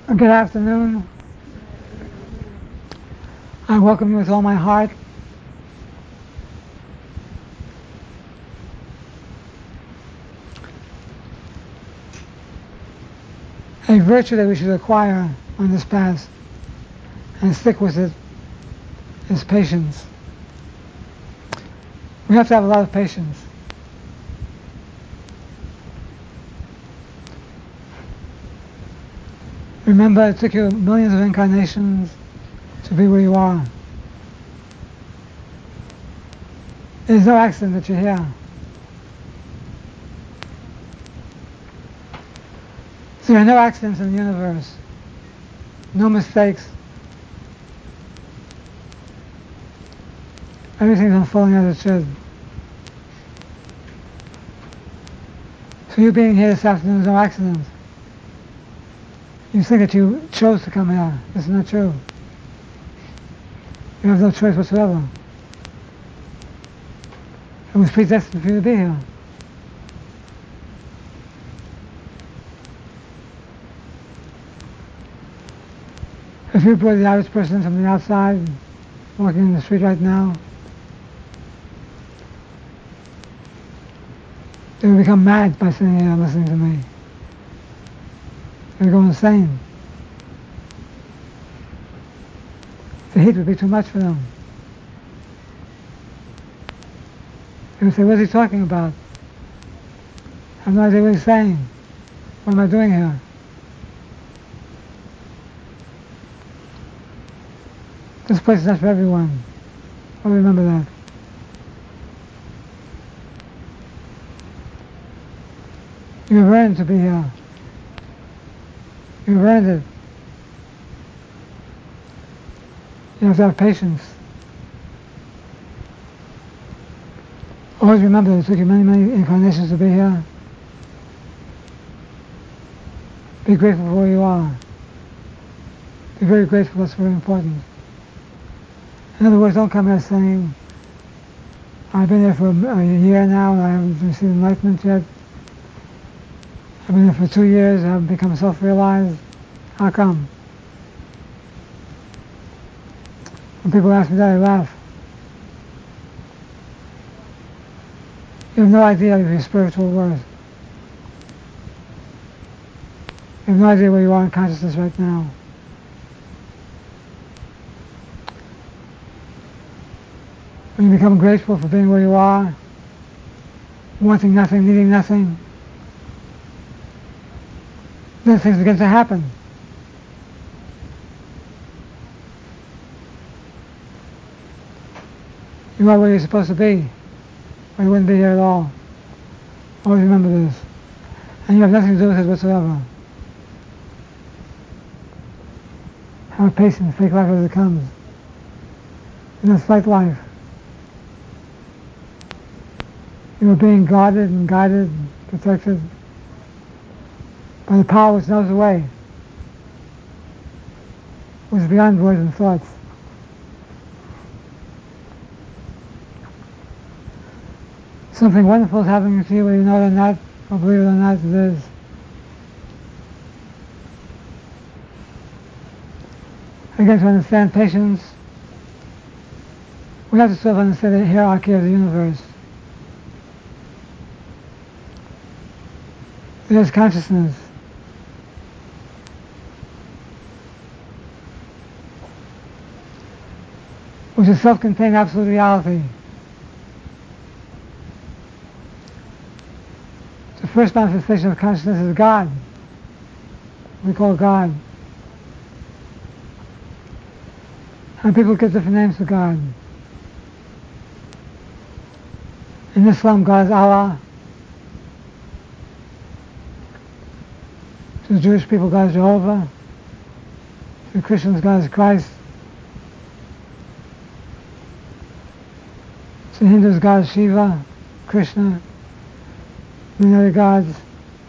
Good afternoon. I welcome you with all my heart. A virtue that we should acquire on this path and stick with it is patience. We have to have a lot of patience. Remember, it took you millions of incarnations to be where you are. It is no accident that you're here. So there are no accidents in the universe, no mistakes. Everything's unfolding as it should. So you being here this afternoon is no accident. You think that you chose to come here. This is not true. You have no choice whatsoever. It was predestined for you to be here. If you brought the average person from the outside, walking in the street right now, they would become mad by sitting here listening to me. They would go insane. The heat would be too much for them. They would say, "What's he talking about? I have no idea what he's saying. What am I doing here?" This place is not for everyone. I'll remember that. You have earned to be here. You have earned it. You have to have patience. Always remember that it took you many, many incarnations to be here. Be grateful for where you are. Be very grateful, that's very important. In other words, don't come here saying, "I've been here for a year now and I haven't received enlightenment yet. I've been here for 2 years, I haven't become self-realized. How come?" When people ask me that, I laugh. You have no idea of your spiritual worth. You have no idea where you are in consciousness right now. When you become grateful for being where you are, wanting nothing, needing nothing, then things begin to happen. You are where you're supposed to be, or you wouldn't be here at all. Always remember this. And you have nothing to do with it whatsoever. Have patience, take life as it comes. In a slight life. You are being guarded and guided and protected by the power which knows the way, which is beyond words and thoughts. Something wonderful is happening to you, whether you know it or not, or believe it or not, it is. Again, to understand patience, we have to sort of understand the hierarchy of the universe. There's consciousness. Which is self-contained absolute reality. The first manifestation of consciousness is God. We call God. And people give different names to God. In Islam, God is Allah. To the Jewish people, God is Jehovah. To the Christians, God is Christ. To the Hindus, God is Shiva, Krishna, and the other gods.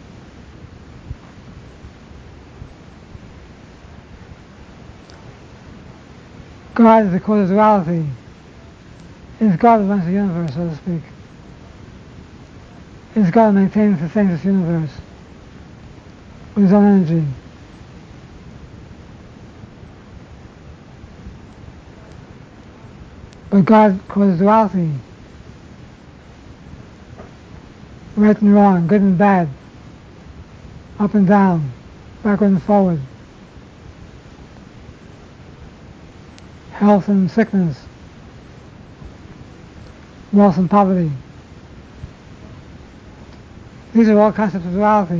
God is the cause of duality. It is God that runs the universe, so to speak. It is God that maintains and sustains this universe with his own energy. But God causes duality. Right and wrong, good and bad, up and down, backward and forward, health and sickness, wealth and poverty. These are all concepts of duality.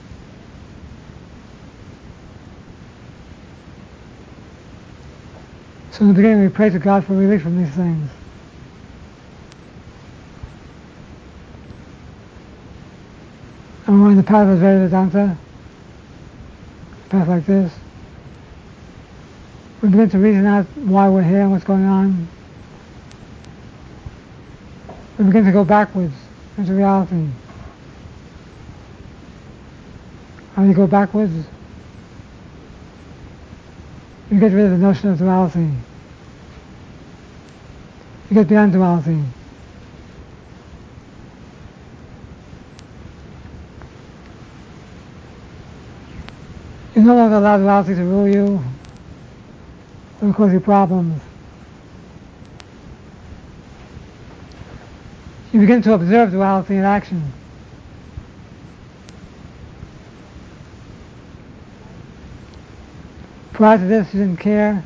So in the beginning we pray to God for relief from these things. And we're in the path of Advaita Vedanta, a path like this. We begin to reason out why we're here and what's going on. We begin to go backwards into reality. How do you go backwards? You get rid of the notion of duality. You get beyond duality. You no longer allow duality to rule you or cause you problems. You begin to observe duality in action. Prior to this, you didn't care.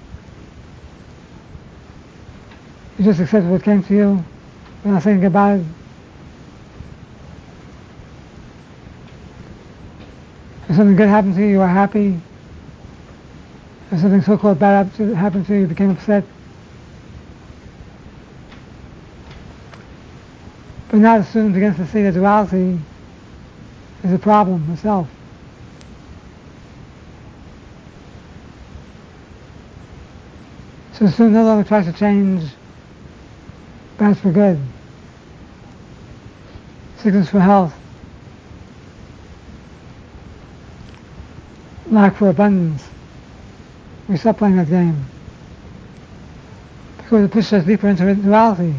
You just accepted what came to you. You're not thinking about it. If something good happened to you, you were happy. If something so-called bad happened to you, you became upset. But now the student begins to see that duality is a problem itself. So the student no longer tries to change bad for good, sickness for health, lack for abundance. We stop playing that game because it pushes us deeper into duality.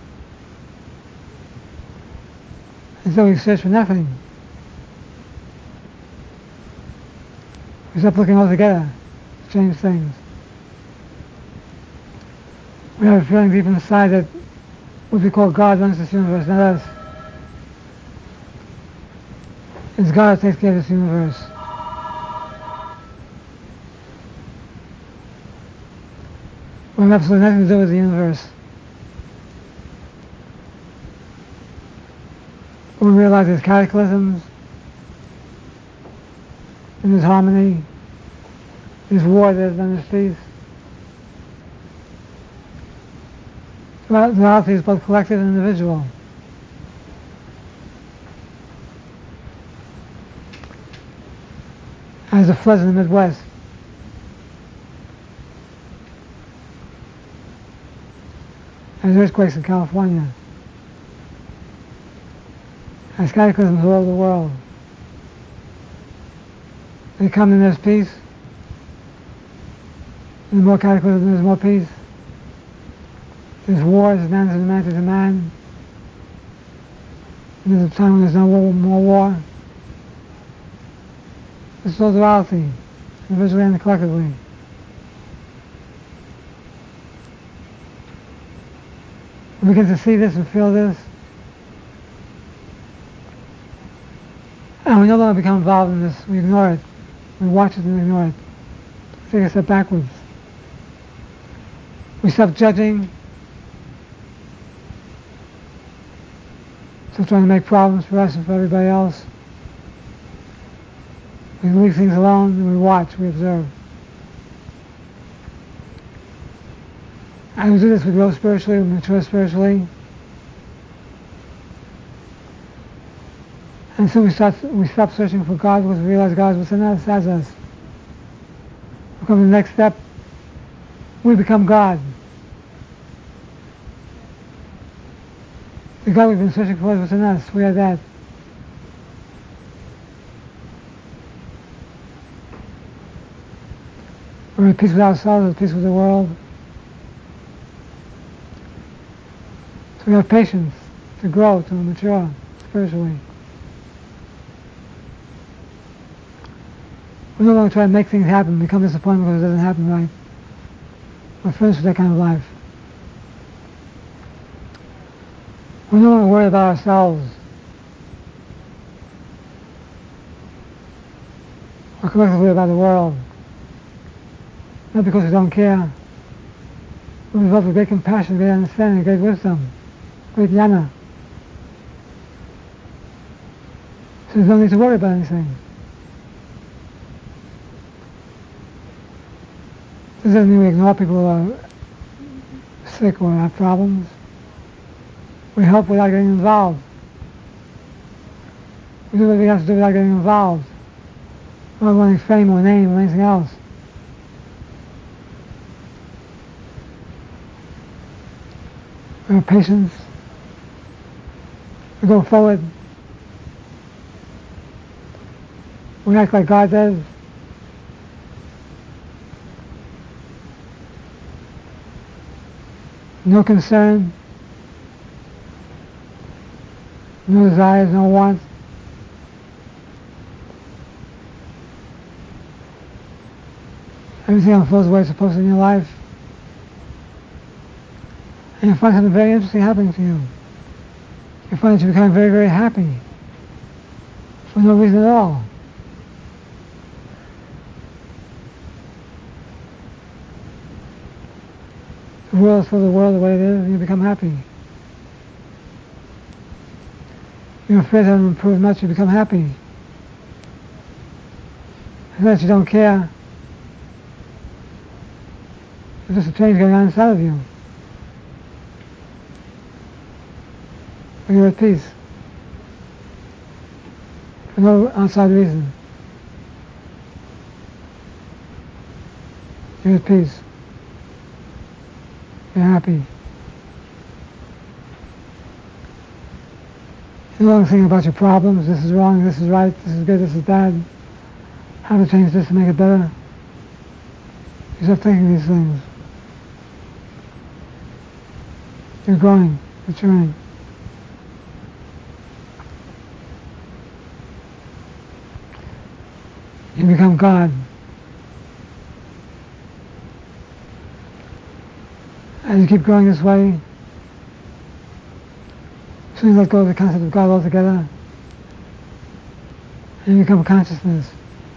And so we search for nothing. We stop looking altogether to change things. We have a feeling deep inside that what we call God runs this universe, not us. It's God who takes care of this universe. We have absolutely nothing to do with the universe. We realize there's cataclysms, and there's harmony, there's war, there's peace. Duality is both collective and individual. As the floods in the Midwest. As earthquakes in California. As cataclysms all over the world. They come and there's peace. There's more cataclysms, there's more peace. There's wars, there's man to man to man. And there's a time when there's no more war. This is all duality, individually and collectively. We begin to see this and feel this. And we no longer become involved in this. We ignore it. We watch it and ignore it. Take a step backwards. We stop judging. Stop trying to make problems for us and for everybody else. We leave things alone and we watch, we observe. As we do this, we grow spiritually, we mature spiritually. And so we stop searching for God because we realize God is within us, as us. We come to the next step, we become God. The God we've been searching for is within us, we are that. We're at peace with ourselves, at peace with the world. So we have patience to grow, to mature spiritually. We no longer try to make things happen, become disappointed because it doesn't happen right. We're finished with that kind of life. We're no longer worried about ourselves. We're collectively about the world. Not because we don't care. We're involved with great compassion, great understanding, great wisdom, great jnana. So there's no need to worry about anything. This doesn't mean we ignore people who are sick or have problems. We help without getting involved. We do what we have to do without getting involved. Not wanting fame or name or anything else. We have patience. We go forward. We act like God does. No concern. No desires, no wants. Everything unfolds the way it's supposed to in your life. And you find something very interesting happening to you. You find that you're becoming very, very happy. For no reason at all. The world is for the world the way it is, and you become happy. Your affairs haven't improved much, you become happy. And that you don't care. There's just a change going on inside of you. But you're at peace. For no outside reason. You're at peace. You're happy. You're no longer thinking about your problems. This is wrong, this is right, this is good, this is bad. How to change this to make it better. You start thinking these things. You're growing, maturing. You become God. As you keep growing this way, soon you let go of the concept of God altogether, and you become consciousness.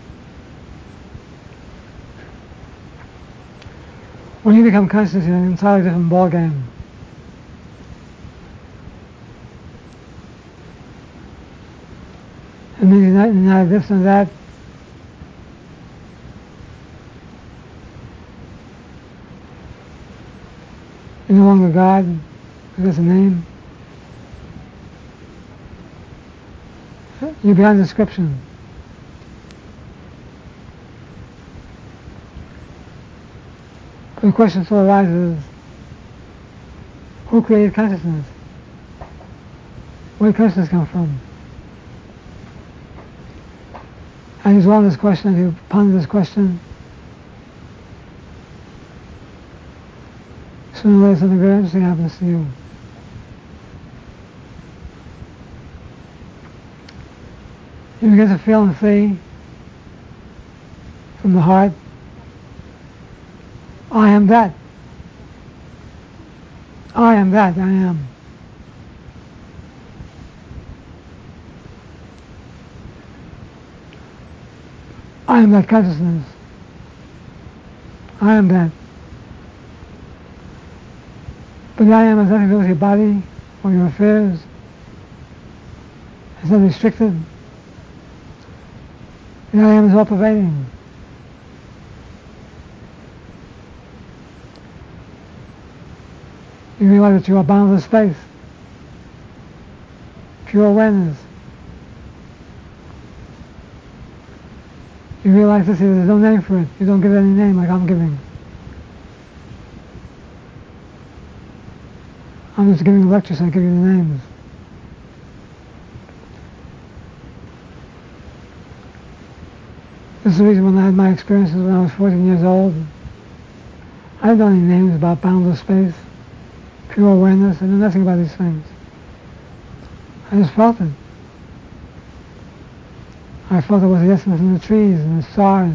When you become conscious, you're in an entirely different ballgame. It means you're not this and that. You're no longer God, because a name. You're beyond description. But the question still arises, who created consciousness? Where did consciousness come from? And you dwell on this question, you ponder this question, sooner or later something very interesting happens to you. You begin to feel and see from the heart, I am that. I am that, I am. I am that consciousness. I am that. But the I am has nothing to do with your body or your affairs. It's not restricted. The I am is all pervading. You realize that you are boundless space. Pure awareness. You realize this, there's no name for it. You don't give it any name like I'm giving. I'm just giving a lecture, so I give you the names. This is the reason when I had my experiences when I was 14 years old. I didn't know any names about boundless space, pure awareness. I knew nothing about these things. I just felt it. I felt it was the essence in the trees and the stars,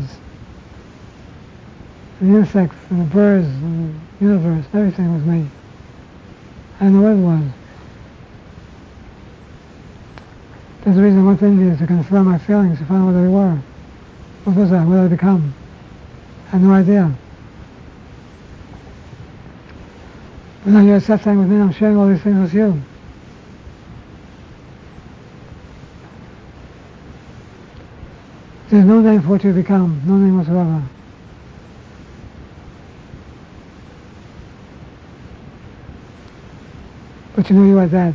and the insects and the birds and the universe. Everything was me. I didn't know what it was. That's the reason I went to India, to confirm my feelings, to find out what they were. What was I? What did I become? I had no idea. But now you're satsang with me, I'm sharing all these things with you. There's no name for what you become, no name whatsoever. But you know you are that.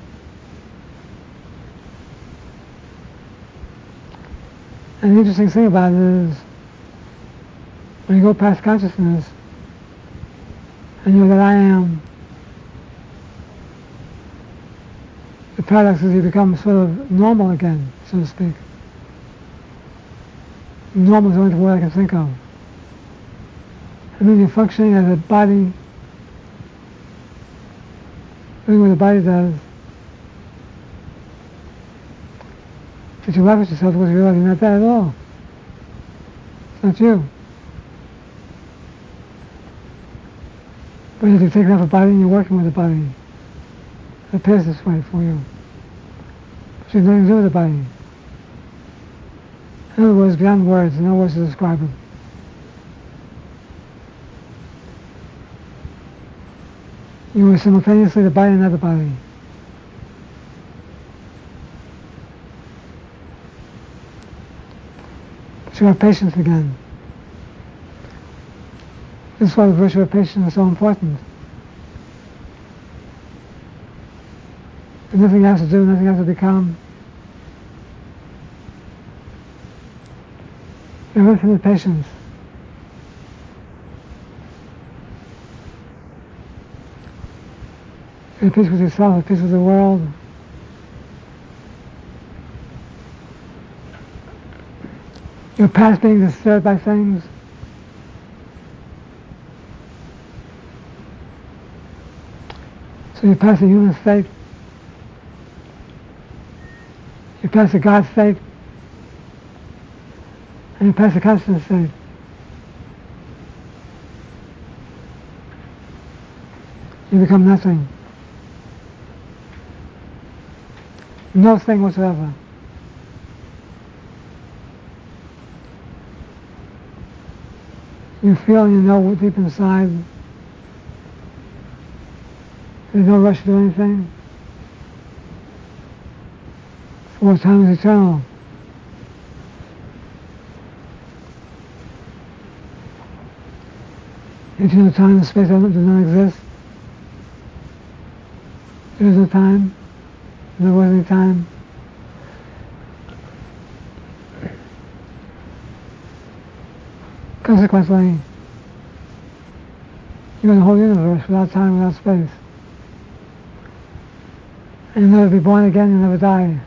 And the interesting thing about it is, when you go past consciousness, and you know that I am, the paradox is you become sort of normal again, so to speak. Normal is the only word I can think of. I mean, you're functioning as a body, doing what the body does, but you laugh at yourself because you realize you're not that at all. It's not you. But if you've taken off a body and you're working with the body, it appears this way for you. But you have nothing to do with the body. In other words, beyond words, no words to describe it. You are simultaneously the body and not the body. But you have patience again. This is why the virtue of patience is so important. There's nothing else to do, nothing else to become. You have infinite patience. You're at peace with yourself, at peace with the world. You're past being disturbed by things. So you're past the human state. You're past the God state. And you're past the consciousness state. You become nothing. No thing whatsoever. You feel and you know deep inside there's no rush to do anything. For time is eternal. If you know time and space does not exist, there is no time, there was any time. Consequently, you're in the whole universe without time, without space. And you'll never be born again, you'll never die.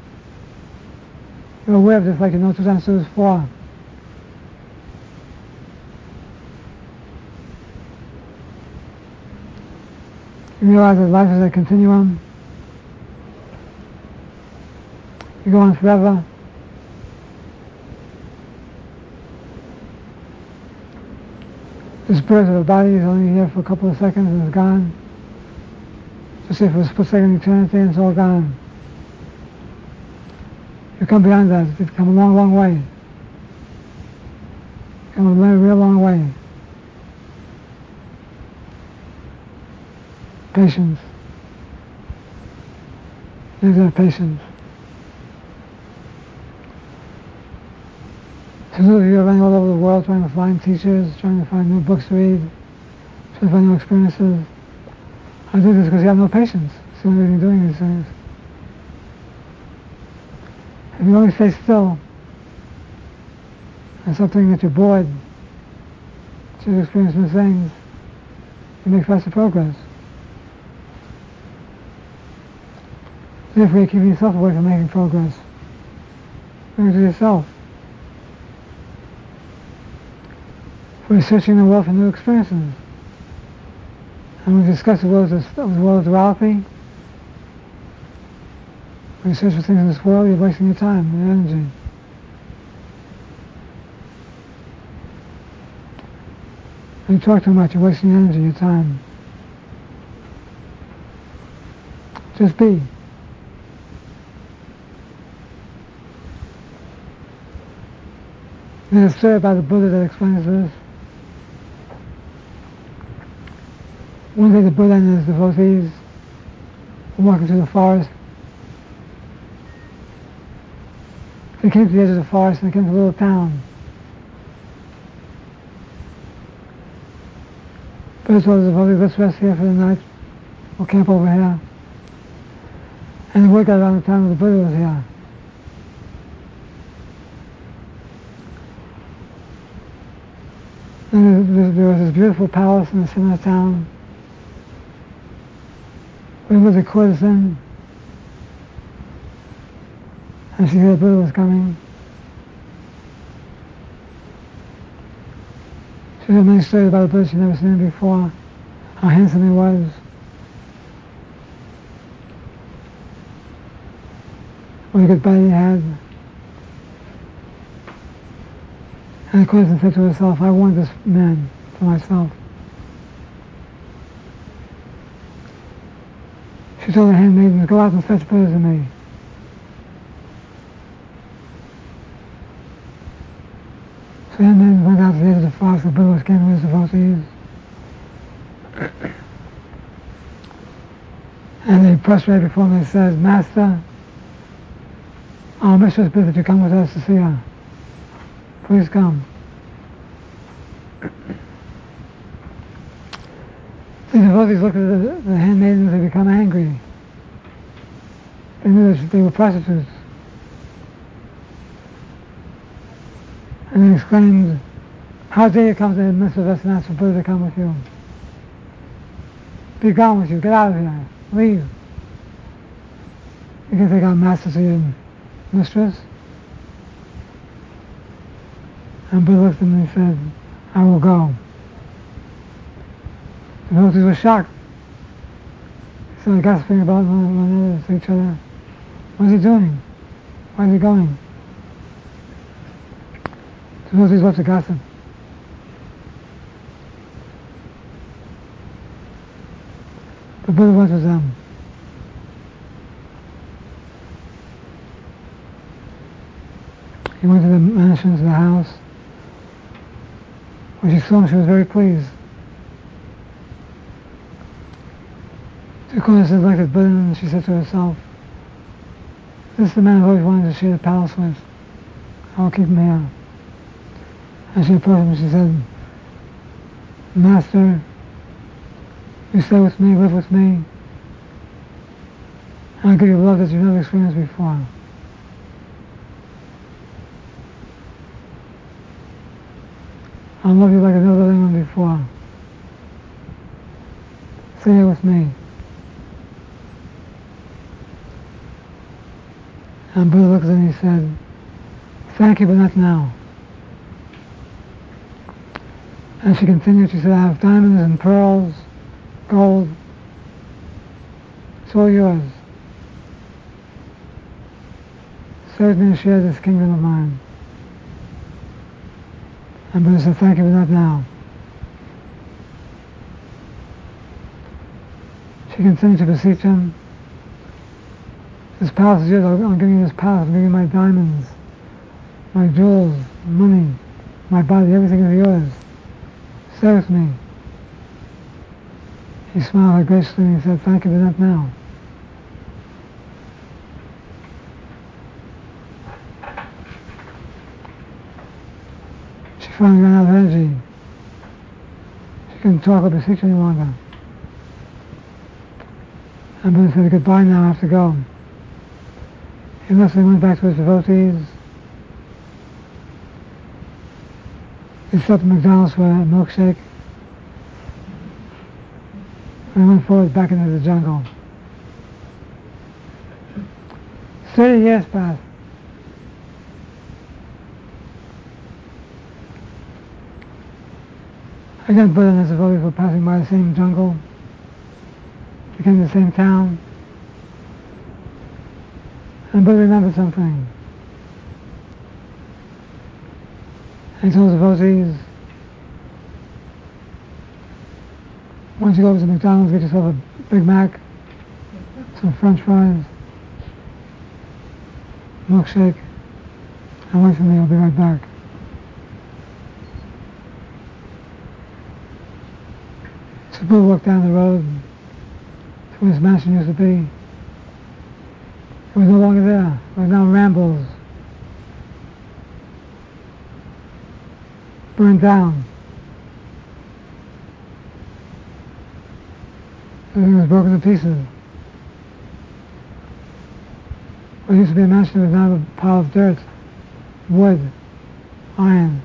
You're aware of this like you know 2 times 2 is 4. You realize that life is a continuum. You go on forever. This birth of a body is only here for a couple of seconds and it's gone. Just if it was split second eternity and it's all gone. You come beyond that, you've come a long, long way. You've come a real long way. Patience. You have to have patience. So those of you are running all over the world trying to find teachers, trying to find new books to read, trying to find new experiences. I do this because you have no patience. It's the only reason you're doing these things. If you only stay still and stop thinking that you're bored, to experience new things, you make faster progress. Therefore, you're keeping yourself away from making progress. Bring it to yourself. We're searching the world for new experiences. And we discuss the world of duality. When you search for things in this world, you're wasting your time and your energy. When you talk too much, you're wasting your energy, your time. Just be. There's a story about the Buddha that explains this. One day the Buddha and his devotees were walking through the forest. They came to the edge of the forest and they came to a little town. Buddha told the devotees, let's rest here for the night. We'll camp over here. And the word got around the town that the Buddha was here. And there was this beautiful palace in the center of town. Where lived a courtesan. And she heard the Buddha was coming. She heard many stories about the Buddha. She'd never seen him before. How handsome he was. What a good body he had. And the courtesan said to herself, I want this man for myself. She told the handmaidens, go out and fetch Buddha to me. So the handmaidens went out to the edge of the forest. The Buddha was gathering with his devotees. And they prostrated before him and said, Master, our mistress bids that you come with us to see her. Please come. The devotees looked at the handmaidens and become angry. They knew that they were prostitutes. And they exclaimed, how dare you come to the midst of us and ask for Buddha to come with you? Be gone with you, get out of here, leave. You can take our master to your mistress. And Buddha looked at them and he said, I will go. The devotees were shocked. They started gossiping about one another to each other. What is he doing? Why is he going? The devotees love to gossip. The Buddha went with them. He went to the mansion, to the house. When she saw him, she was very pleased. She selected Buddha and she said to herself, this is the man I've always wanted to share the palace with. I will keep him here. And she approached him and she said, Master, you stay with me, live with me. And I'll give you love that you've never experienced before. I'll love you like I've never loved anyone before. Stay here with me. And Buddha looked at him and he said, thank you, but not now. And she continued, she said, I have diamonds and pearls, gold. It's all yours. Serve me to share this kingdom of mine. And Buddha said, thank you, but not now. She continued to beseech him. This palace is yours. I'm giving you this palace. I'm giving you my diamonds, my jewels, money, my body. Everything is yours. Stay with me. He smiled graciously and he said, thank you, but not now. She finally ran out of energy. She couldn't talk or beseech any longer. And Buddha said, goodbye now, I have to go. He left and went back to his devotees. He stopped at McDonald's for a milkshake. And went forward back into the jungle. 30 years passed. Again, Buddha and his devotees were passing by the same jungle. They came to the same town. And Buddha remembered something. And he told his devotees, once you go over to McDonald's, get yourself a Big Mac, some French fries, milkshake, and wait for me, I'll be right back. So Buddha walked down the road to where his mansion used to be. It was no longer there. It was now rambles. Burned down. Everything was broken to pieces. What used to be a mansion was now a pile of dirt, wood, iron.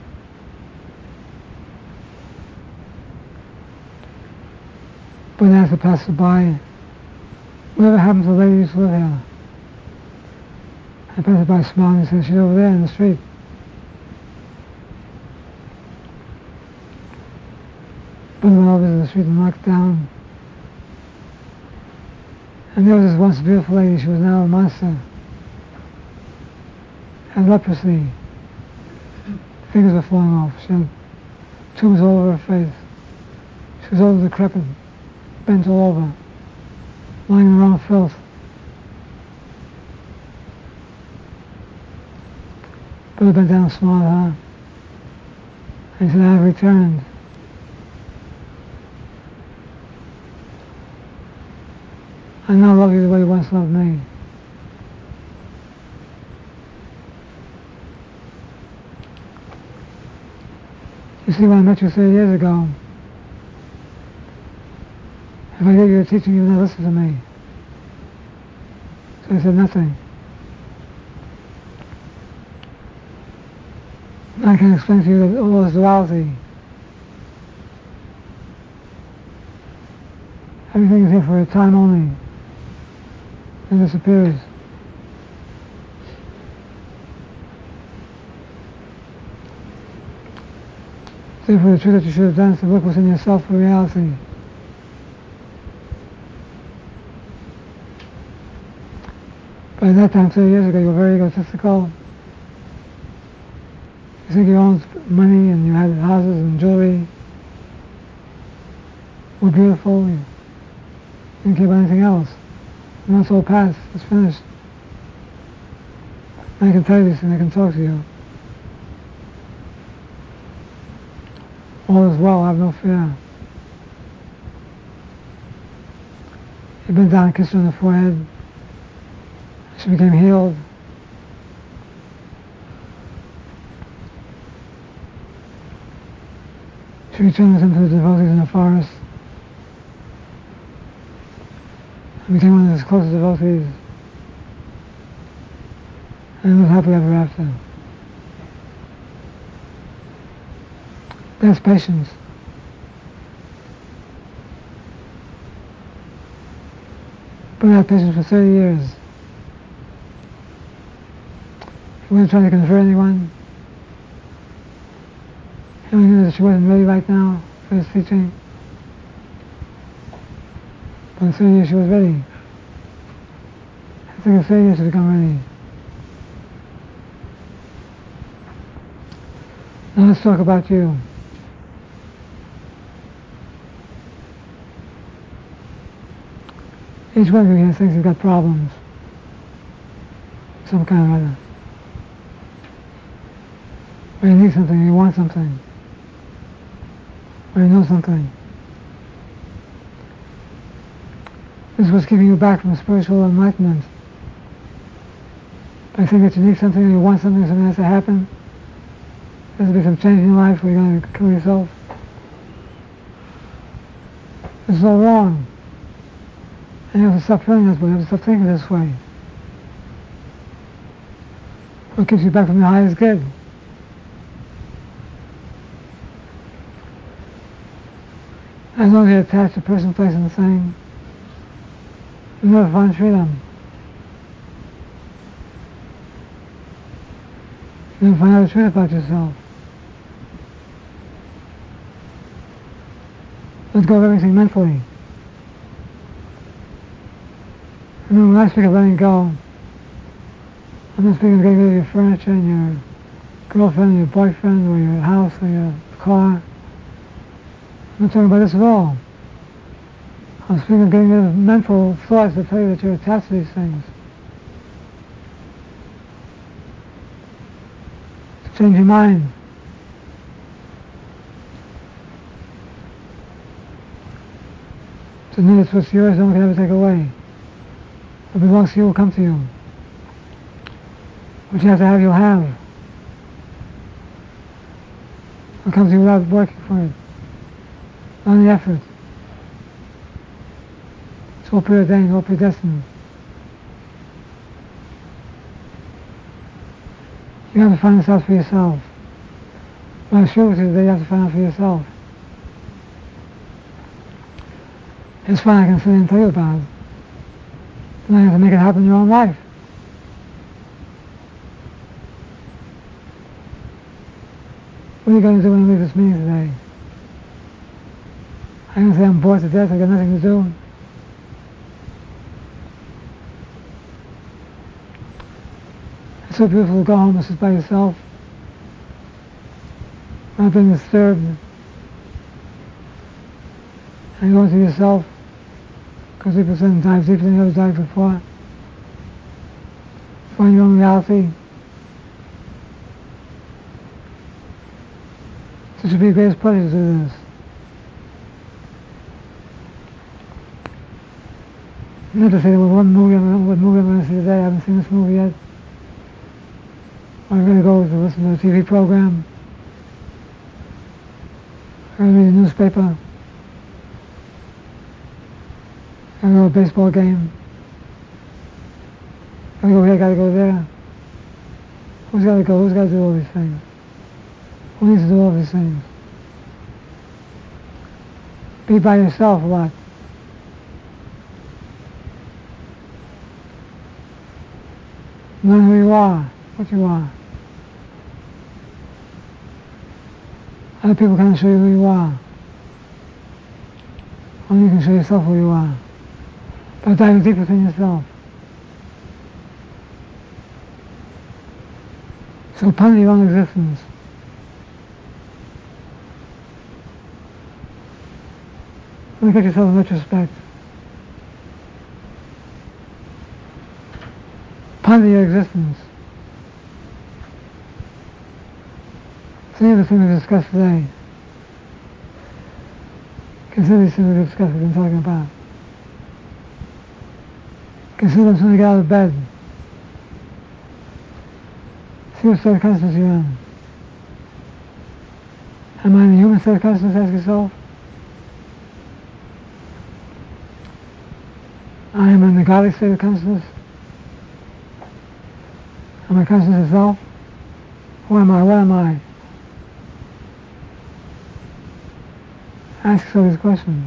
But as the passerby, whatever happened to the lady who used to live here? The passerby smiled and said, she's over there in the street. But went over to the street and knocked down. And there was this once beautiful lady, she was now a monster. Had leprosy. Fingers were falling off. She had tumors all over her face. She was old and decrepit, bent all over, lying in her own filth. Buddha bent down and smiled at her. And he said, I have returned. I now love you the way you once loved me. You see, when I met you 30 years ago, if I gave you a teaching, you would not listen to me. So I said nothing. I can explain to you that all is duality. Everything is here for a time only. And disappears. Therefore, the truth that you should have done is to look within yourself for reality. But at that time, 30 years ago, you were very egotistical. You think you owned money and you had houses and jewelry. You were beautiful. You didn't care about anything else. And that's all past. It's finished. I can tell you this and I can talk to you. All is well, I have no fear. He bent down and kissed her on the forehead. She became healed. She returned with him to the devotees in the forest. And became one of his closest devotees. And lived happily ever after. That's patience. But I had patience for 30 years. He wasn't trying to convert anyone. He only knew that she wasn't ready right now for his teaching. But in 30 years she was ready. It took her 30 years to become ready. Now let's talk about you. Each one of you here thinks he's got problems. Some kind or other. Or you need something, or you want something. Or you know something. This is what's keeping you back from spiritual enlightenment. By thinking that you need something, or you want something, something has to happen. There's to be some change in your life, or you're going to kill yourself. This is all wrong. And you have to stop feeling this way, you have to stop thinking this way. What keeps you back from the highest good? As long as you're attached to person, place, and thing, you'll never find freedom. You'll never find out the truth about yourself. Let go of everything mentally. Remember, when I speak of letting go, I'm not speaking of getting rid of your furniture and your girlfriend, or your boyfriend, or your house, or your car. I'm not talking about this at all. I'm speaking of getting rid of mental thoughts that tell you that you're attached to these things. To change your mind. To know it's what's yours, no one can ever take away. What belongs to you will come to you. What you have to have, you'll have. What comes to you without working for it. Not any effort. It's all preordained, all predestined. You have to find this out for yourself. What I share with you today, you have to find out for yourself. It's fine, I can sit and tell you about it. Then you have to make it happen in your own life. What are you going to do when you leave this meeting today? I'm going to say I'm bored to death, I got nothing to do. It's so beautiful to go home and sit by yourself, not being disturbed, and go into yourself, because people say dive deeper than you ever dived before. Find your own reality. So it should be a greatest pleasure to do this. Not to say there was one movie, what movie I'm going to see today, I haven't seen this movie yet. I'm going to go to listen to a TV program. I'm going to read a newspaper. I'm going to go to a baseball game. I'm going to go here, gotta go there. Who's got to go? Who's got to do all these things? Who needs to do all these things? Be by yourself a lot. Learn who you are, what you are. Other people can't show you who you are. Only you can show yourself who you are. By diving deep within yourself. So ponder your own existence. Look at yourself in retrospect. Ponder your existence. See everything we discussed today. Consider these things we discussed, we've been talking about. Consider them as soon as you get out of bed. See what state of consciousness you're in. Am I in a human state of consciousness? Ask yourself. I am in the godly state of consciousness. Am I consciousness itself? Who am I? What am I? Ask yourself these questions.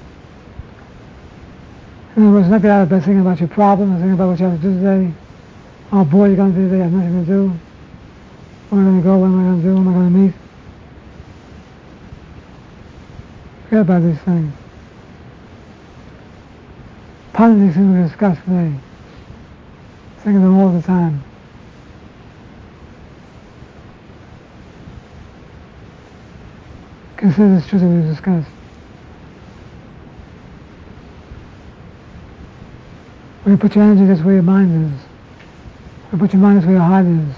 In other words, not get out of bed thinking about your problem, thinking about what you have to do today. Oh boy, you're going to do today, I have nothing to do. Where am I going to go? What am I going to do? Who am I going to meet? Forget about these things. Ponder these things we discussed today. Think of them all the time. Consider this truth that we've discussed. Where you put your energy, that's where your mind is. Where you put your mind, that's where your heart is.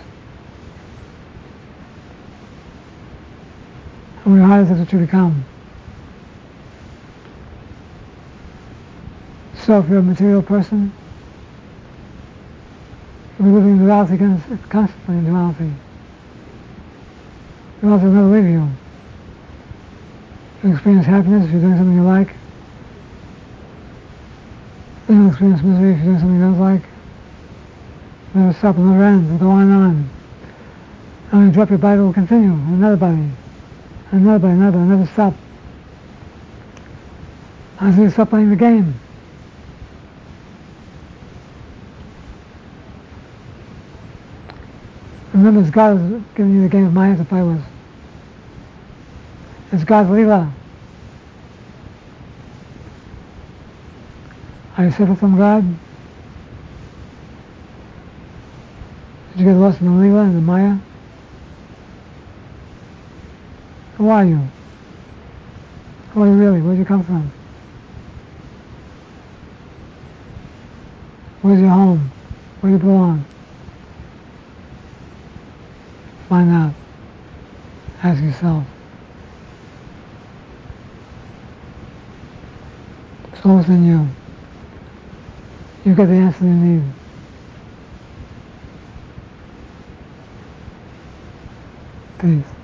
And where your heart is, that's what you become. So if you're a material person, you'll be living in duality constantly in duality. Duality will never leave you. You'll experience happiness if you're doing something you like. Then you'll experience misery if you're doing something you don't like. Never stop, it'll never end, it'll go on and on. And when you drop your body, it will continue, and another body, and another body, another, never stop. Until you stop playing the game. Remember, it's God who's giving you the game of Maya to play with. It's God's Leela. Are you separate from God? Did you get lost in the Leela and the Maya? Who are you? Who are you really? Where did you come from? Where's your home? Where do you belong? Find out. Ask yourself. It's all within you. You've got the answer you need. Peace.